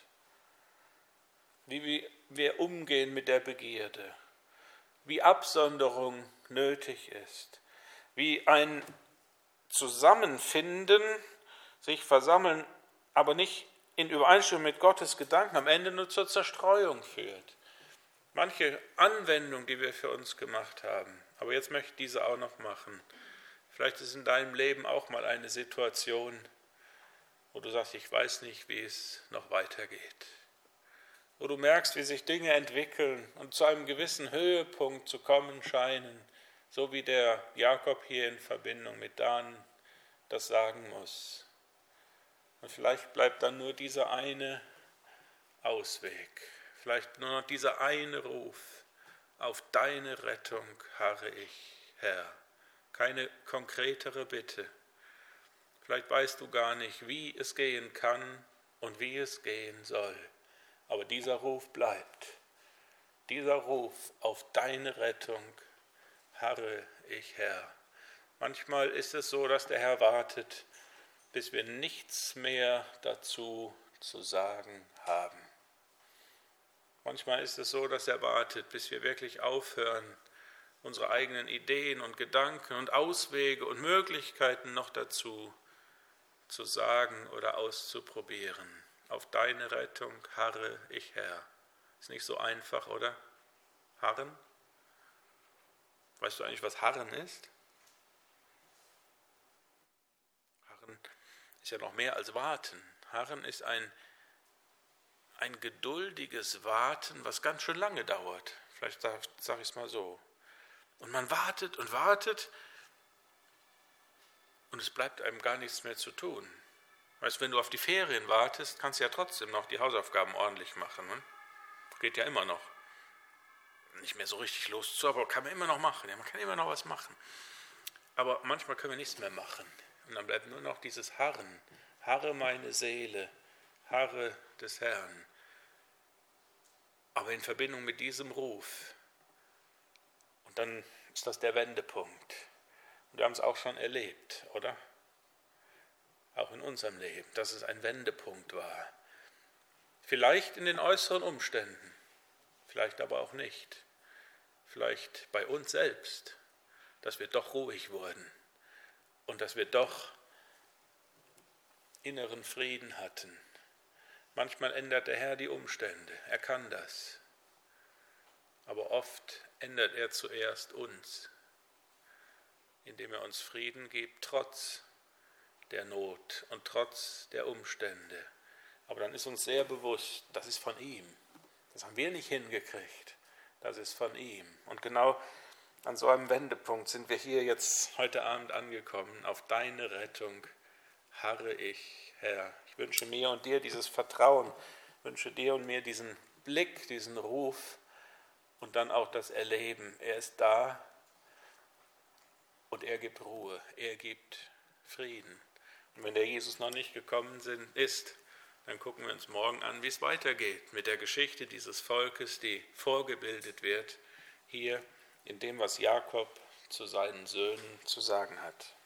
Speaker 1: Wie wir umgehen mit der Begierde, wie Absonderung nötig ist, wie ein Zusammenfinden, sich versammeln, aber nicht in Übereinstimmung mit Gottes Gedanken, am Ende nur zur Zerstreuung führt. Manche Anwendung, die wir für uns gemacht haben, aber jetzt möchte ich diese auch noch machen. Vielleicht ist in deinem Leben auch mal eine Situation, wo du sagst, ich weiß nicht, wie es noch weitergeht. Wo du merkst, wie sich Dinge entwickeln und zu einem gewissen Höhepunkt zu kommen scheinen, so wie der Jakob hier in Verbindung mit Dan das sagen muss. Und vielleicht bleibt dann nur dieser eine Ausweg, vielleicht nur noch dieser eine Ruf, auf deine Rettung harre ich, Herr. Keine konkretere Bitte. Vielleicht weißt du gar nicht, wie es gehen kann und wie es gehen soll. Aber dieser Ruf bleibt. Dieser Ruf auf deine Rettung harre ich, Herr. Manchmal ist es so, dass der Herr wartet, bis wir nichts mehr dazu zu sagen haben. Manchmal ist es so, dass er wartet, bis wir wirklich aufhören, unsere eigenen Ideen und Gedanken und Auswege und Möglichkeiten noch dazu zu sagen oder auszuprobieren. Auf deine Rettung harre ich, Herr. Ist nicht so einfach, oder? Harren? Weißt du eigentlich, was Harren ist? Harren ist ja noch mehr als Warten. Harren ist ein, ein geduldiges Warten, was ganz schön lange dauert. Vielleicht sage ich es mal so. Und man wartet und wartet und es bleibt einem gar nichts mehr zu tun. Weißt, wenn du auf die Ferien wartest, kannst du ja trotzdem noch die Hausaufgaben ordentlich machen. Ne? Geht ja immer noch. Nicht mehr so richtig los zu, aber kann man immer noch machen. Ja, man kann immer noch was machen. Aber manchmal können wir nichts mehr machen. Und dann bleibt nur noch dieses Harren. Harre meine Seele, harre des Herrn. Aber in Verbindung mit diesem Ruf. Und dann ist das der Wendepunkt. Und wir haben es auch schon erlebt, oder? Auch in unserem Leben, dass es ein Wendepunkt war. Vielleicht in den äußeren Umständen, vielleicht aber auch nicht. Vielleicht bei uns selbst, dass wir doch ruhig wurden und dass wir doch inneren Frieden hatten. Manchmal ändert der Herr die Umstände, er kann das. aber oft ändert er zuerst uns, indem er uns Frieden gibt, trotz der Not und trotz der Umstände. Aber dann ist uns sehr bewusst, das ist von ihm. Das haben wir nicht hingekriegt. Das ist von ihm. Und genau an so einem Wendepunkt sind wir hier jetzt heute Abend angekommen. Auf deine Rettung harre ich, Herr. Ich wünsche mir und dir dieses Vertrauen, wünsche dir und mir diesen Blick, diesen Ruf und dann auch das Erleben. Er ist da und er gibt Ruhe, er gibt Frieden. Und wenn der Jesus noch nicht gekommen ist, dann gucken wir uns morgen an, wie es weitergeht mit der Geschichte dieses Volkes, die vorgebildet wird, hier in dem, was Jakob zu seinen Söhnen zu sagen hat.